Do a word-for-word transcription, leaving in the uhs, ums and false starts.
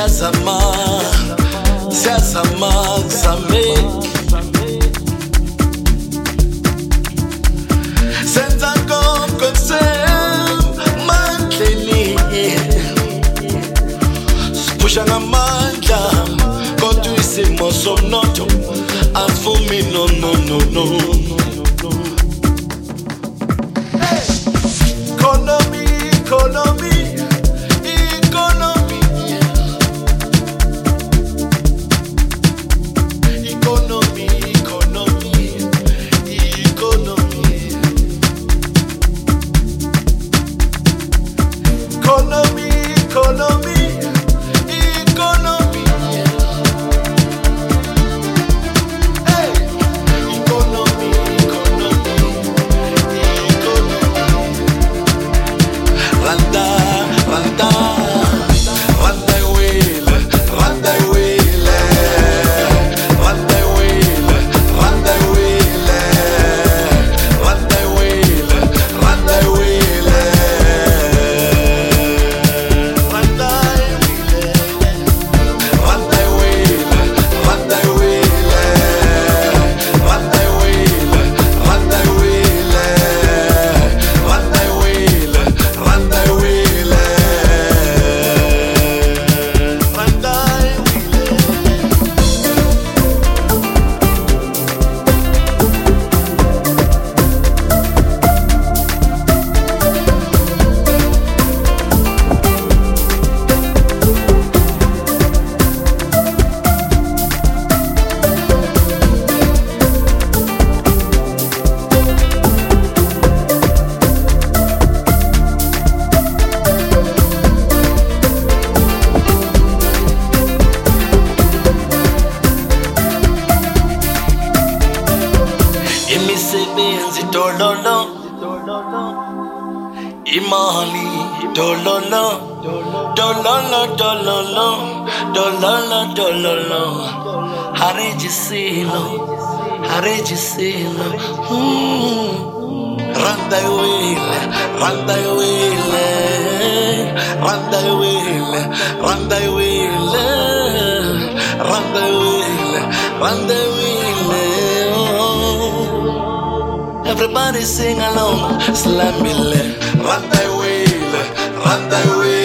Siyasama, siyasama, same. Senza kokonsem mandleni, sipusha ngamandla kodwa isimo somnotho avumi no no no no. Economy, economy, economy, economy, economy, economy. Economy, economy, economy. Hey, economy, economy, economy. Randa, randa, randa wheel, randa wheel, randa wheel, randa wheel, randa wheel, randa wheel. Imisebenzi dololo, imali dololo, dololo dololo, dololo dololo. Harejisilo, harejisilo. Randa wile, randa wile, randa wile, randa wile, randa wile, randa wile. Everybody sing along, slam it, run that wheel, run that wheel.